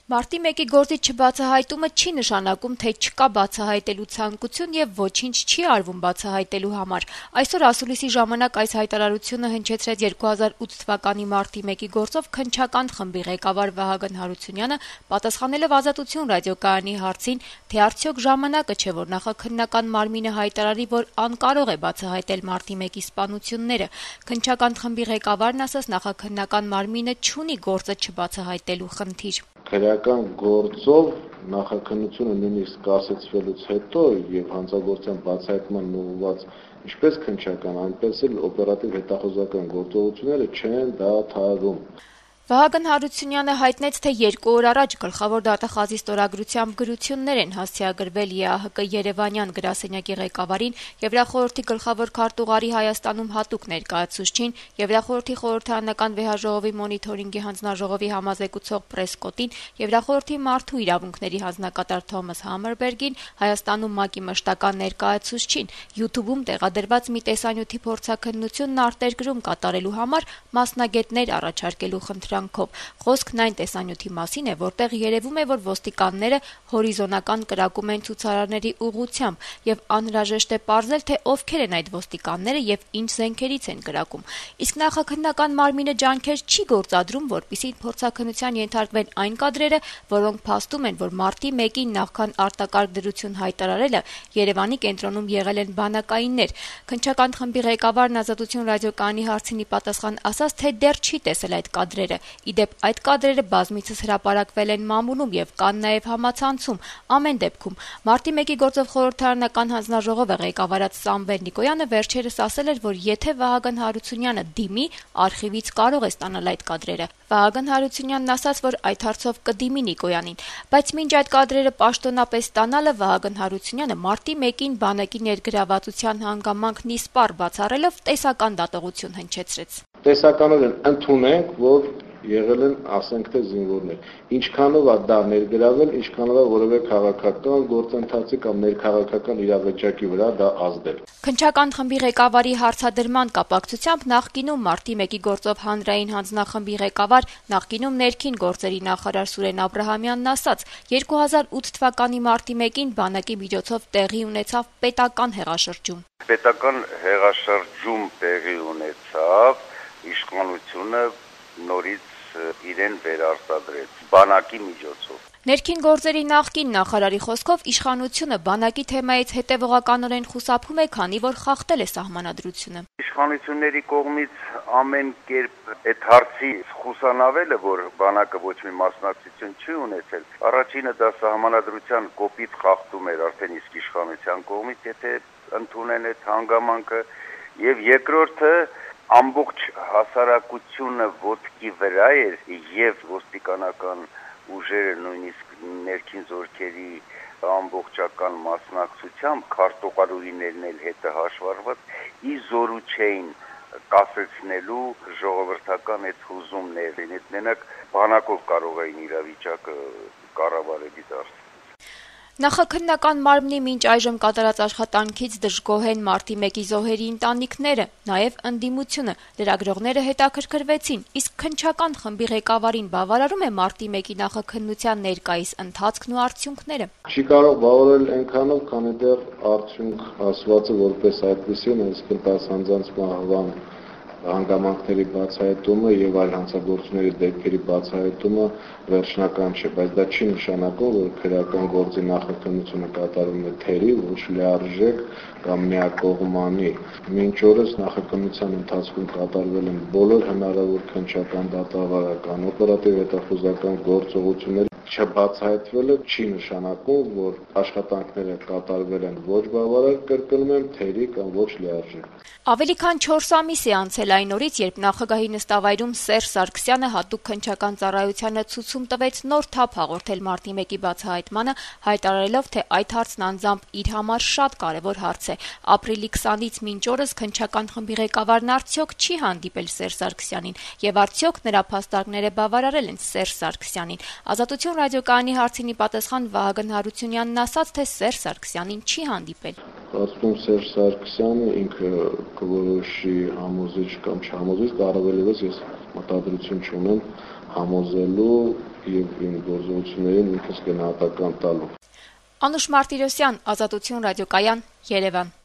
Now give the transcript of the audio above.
Մարտի 1-ի գործից չբացահայտումը չի նշանակում, թե չկա բացահայտելու ցանկություն եւ ոչինչ չի արվում բացահայտելու համար։ Այսօր ասուլիսի ժամանակ այս հայտարարությունը հնչեցրեց 2008 թվականի մարտի 1-ի գործով քննչական խմբի ղեկավար Վահագն Հարությունյանը, պատասխանելով Ազատություն ռադիոկայանի հարցին, թե արդյոք ժամանակը չէ, որ նախաքննական մարմինը հայտարարի, որ անկարող է բացահայտել մարտի 1-ի սպանությունները։ Քննչական խմբի ղեկավարն ասաց, նախաքննական մարմինը չունի գործը չբացահայտելու խնդիր։ Քրեական գործով նախաքննությունը նույնիսկ կասեցվելուց հետո եւ հանցագործության բացահայտման ուղղված ինչպես քննչական, այնպես էլ օպերատիվ հետախուզական գործողությունները չեն դադարում։ Վահագն Հարությունյանը հայտնեց, թե 2 օր առաջ գլխավոր դատախազի ստորագրությամբ գրություններ են հասցեագրվել ԵԱՀԿ Երևանյան գրասենյակի ղեկավարին, Եվրախորհրդի գլխավոր քարտուղարի Հայաստանում հատուկ ներկայացուցչին, Եվրախորհրդի խորհրդարանական վեհաժողովի մոնիթորինգի հանձնաժողովի համազեկուցող պրեսկոտին, Եվրախորհրդի մարդու իրավունքների հանձնակատար Թոմաս Համերբերգին, Հայաստանում ՄԱԿ-ի մշտական ներկայացուցչին, YouTube-ում տեղադրված մի տեսանյութի փորձաքննությունն արտերկրում կատարելու համար մասնագետներ առաջարկելու խնդրանքով։ Խոսքն այն տեսանյութի մասին է, որտեղ երևում է, որ ոստիկանները հորիզոնական կրակում են ցուցարարների ուղղությամբ եւ անհրաժեշտ է պարզել, թե ովքեր են այդ ոստիկանները եւ ինչ զենքերից են կրակում։ Իսկ նախաքննական մարմինը ջանքեր չի գործադրում, որպեսզի փորձաքննության ենթարկվեն այն կադրերը, որոնք փաստում են, որ մարտի 1-ին նախքան արտակարգ դրություն հայտարարելը Երևանի կենտրոնում եղել են բանակայիններ։ Քննչական խմբի ղեկավարն Ազատություն ռադիոկայանի հարցինի պատասխան ասաց, թե դեռ չի տեսել այդ կադրերը։ Իդեպ այդ կադրերը բազմիցս հրապարակվել են մամուլում եւ կան նաեւ համացանցում։ Ամեն դեպքում մարտի 1-ի գործով խորհրդարանական հանձնաժողովը ղեկավարած Սամվել Նիկոյանը վերջերս ասել էր, որ եթե Վահագն Հարությունյանը դիմի, արխիվից կարող է ստանալ այդ կադրերը։ Վահագն Հարությունյանն ասաց, որ այդ հարցով կդիմի Նիկոյանին, բայց մինչ այդ կադրերը պաշտոնապես ստանալը Վահագն Հարությունյանը մարտի 1-ին բանակի ներգրավվածության հանգամանքն իսպառ բացառելով տեսական դատողություն հնչեցրեց։ Տեսականորեն ընդունենք, որ եղել են, ասենք թե զինվորներ։ Ինչքանով է դա ներգրավել, ինչքանով է որևէ քաղաքական գործընթացի կամ ներքաղաքական իրավիճակի վրա դա ազդել։ Քննչական խմբի ղեկավարի հարցադրման կապակցությամբ նախկինում մարտի 1-ի գործով հանրային հանձնախմբի ղեկավար, նախկինում ներքին գործերի նախարար Սուրեն Աբրահամյանն ասաց, 2008 թվականի մարտի 1-ին բանակի միջոցով տեղի ունեցավ պետական հեղաշրջում։ Պետական հեղաշրջում տեղի ունեցավ, իշխանությունը նորից իրեն վերարտադրեց բանակի միջոցով։ Ներքին գործերի նախկին նախարարի խոսքով իշխանությունը բանակի թեմայից հետևողականորեն խուսափում է, քանի որ խախտել է սահմանադրությունը։ Իշխանությունների կողմից ամեն կերպ այդ հարցի խուսանավելը, որ բանակը ոչ մի մասնակցություն չի ունեցել, առաջինը դա սահմանադրության կոպիտ խախտում էր արդեն իսկ իշխանության կողմից, եթե ընդունեն այդ հանգամանքը, եւ երկրորդը ամբողջ հասարակությունը ոտքի վրա էր եւ ոստիկանական ուժերը նույնիսկ ներքին զորքերի ամբողջական մասնակցությամբ քարտուղարուհիներն էլ հետը հաշվառված ի զորու չէին կասեցնելու ժողովրդական այդ հուզումներն, այդ մենակ բանակով կարող էին իրավիճակը կառավարելի դարձնել։ Նախաքննական մարմնի մինչ այժմ կատարած աշխատանքից դժգոհ են մարտի 1-ի զոհերի ընտանիքները, նաև ընդդիմությունը։ Լրագրողները հետաքրքրվեցին, իսկ քննչական խմբի ղեկավարին բավարարում է մարտի 1-ի նախաքննության ներկայիս ընթացքն ու արդյունքները։ Չի կարող բավարարել այնքանով, քանի դեռ արդյունք ասվածը որպես այդպեսին է, իսկ անձանց մահվան հանգամանքների բացահայտումը եւ այլ հանցագործությունների դեպքերի բացահայտումը վերջնական չէ, բայց դա չի նշանակում, որ քրեական գործի նախաքննությունը կատարվում է թերի, ոչ լիարժեք կամ միակողմանի։ Մինչ օրս նախաքննության ընթացքում կատարվել են բոլոր հնարավոր քննչական, դատավարական, օպերատիվ հետախուզական գործողություններ։ Չբացահայտվելը չի նշանակում, որ աշխատանքները կատարվել են ոչ բավարար, կրկնում եմ, թերի կամ ոչ լիարժեք։ Ավելի քան 4 ամիս է անցել այն օրից, երբ նախագահի նստավայրում Սերժ Սարգսյանը հատուկ քննչական ծառայությանը ցուցում տվեց նոր թափ հաղորդել մարտի 1-ի բացահայտմանը, հայտարարելով, թե այդ հարցն անձամբ իր համար շատ կարևոր հարց է։ Ապրիլի 20-ից մինչ օրս քննչական խմբի ղեկավարն արդյոք չի հանդիպել Սերժ Սարգսյանին, եւ արդյոք նրա փաստարկները բավարարել են Սերժ Սարգսյանին։ Ազատություն ռադիոկայանի հարցինի պատասխան Վահագն Հարությունյանն ասաց, թե Սերժ Սարգսյանին չի հանդիպել։ Կարծում Սերժ Սարգսյանը ինքը կորոշի համոզիչ կամ չհամոզիչ, առավելևս ես մտադրություն չունեմ համոզելու եւ իմ գործողություններին ինքս գնահատական տալու։ Անուշ Մարտիրոսյան, Ազատություն ռադիոկայան, Երևան։